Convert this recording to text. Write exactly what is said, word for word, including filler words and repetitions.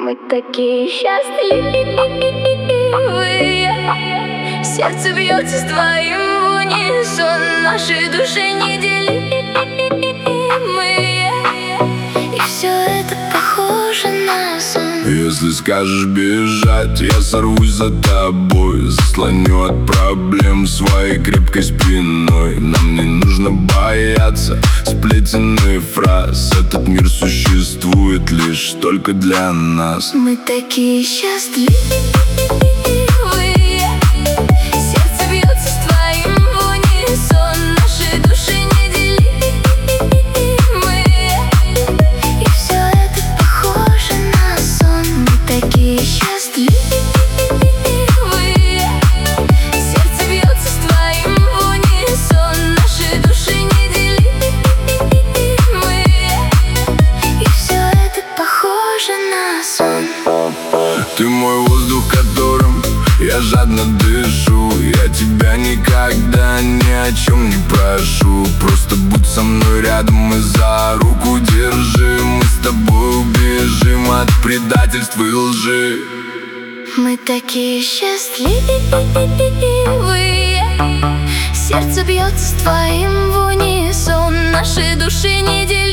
Мы такие счастливые, сердце бьется с твоим в унисон, наши души неделимые, и все это похоже на сон. Если скажешь бежать, я сорвусь за тобой, заслоню от проблем своей крепкой спиной. Нам не нужно бояться сплетенных фраз, этот мир существует лишь только для нас. Мы такие счастливые, сердце бьется с твоим в унисон, наши души неделимые, и все это похоже на сон. Мы такие счастливые, сердце бьется с твоим в унисон, наши души неделимые, и все это похоже на сон. Ты мой воздух, которым я жадно дышу. Я тебя никогда ни о чем не прошу. Просто будь со мной рядом и за руку держи. Мы с тобой убежим от предательства и лжи. Мы такие счастливые, сердце бьется с твоим в унисон, наши души неделимые.